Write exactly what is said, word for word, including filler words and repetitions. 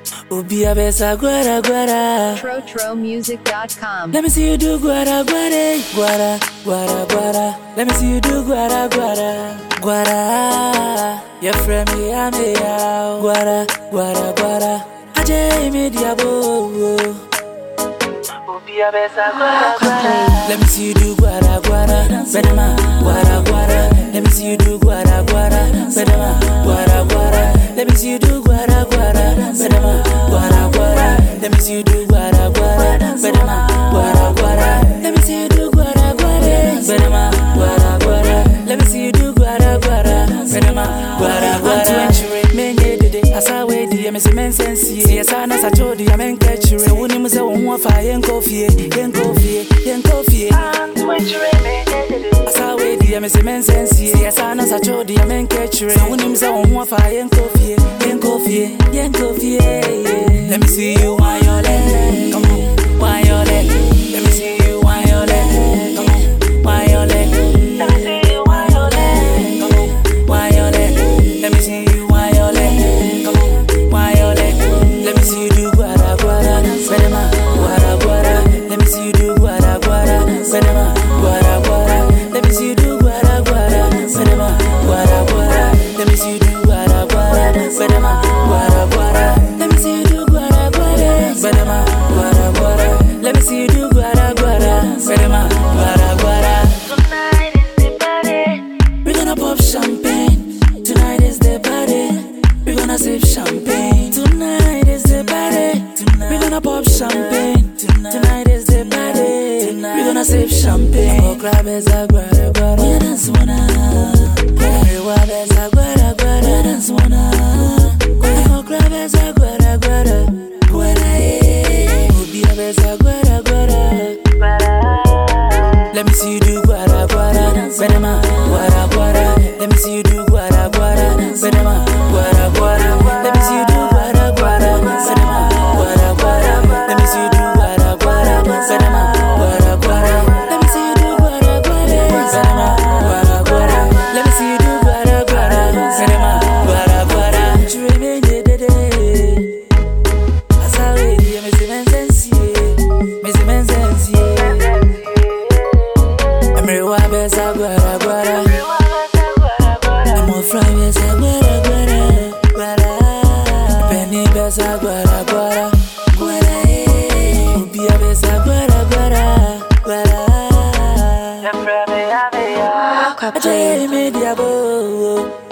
Ubia besa guara guara. Tro Tro Music dot com. Let me see you do guara guara, guara guara guara. Let me see you do guara guara, guara. Your friend me I'm here. Guara guara guara. Aje me diabo. Ubia besa guara guara. Let me see you do guara guara, bedema guara guara. Let me see you do guara guara, bedema guara guara. Let me see you do guara guara, bedema guara guara. Let me see you do guara guara, bedema guara guara. Let me see you do guara guara, bedema guara guara. Let me see you do guara guara, bedema guara guara. Menye dede asawe di me se mensensi. Si asana sa chodi ya menkechire. Se woni mu se wo ho afa yen kofie, yen kofie, yen kofie. Asawe di me se mensensi. Si asana sa chodi ya menkechire. Se woni mu se wo ho afa yen kofie, yen kofie, yen kofie. Let me see you whine your leg. Come on, whine your leg. Let me see you whine your leg. Come on, whine your leg. Let me see you whine your leg. Come on, whine your leg. Let me see you whine your leg. Come on, whine your leg. Let me see you do guara guara, bedema guara guara. Let me see you do guara guara, bedema guara guara. Let me see you do guara guara, bedema guara guara. Let me see you do guara guara, bedema guara guara. Let me see you do guara guara, bedema guara guara. Let me see you do guara guara, bedema guara guara. Tonight is the party. We're gonna pop champagne. Tonight is the party. We're gonna sip champagne. Tonight is the party. We're gonna pop champagne. Tonight is the party. We're gonna sip champagne. Oh, grab is a guara guara. We dance wanna. Grab is a guara guara. We dance wanna. Oh, grab is a guara guara. Guara eh. Oh, be a besa guara guara. Let me see you do guara guara, bedema guara guara. Let me see you do guara guara, bedema guara guara. Let me see you do guara guara, bedema guara guara. Let me see you do guara guara, bedema guara guara. Let me see you do guara guara, bedema guara guara. Let me see you do guara guara, bedema guara guara. Chireme de de de. Asawe di me se mensensi, me se mensensi. Emrewa besa guara guara. Emo fry besa guara guara, guara. Penny besa guara guara, guara eh. Ubia besa guara guara, guara. Aje me diabo.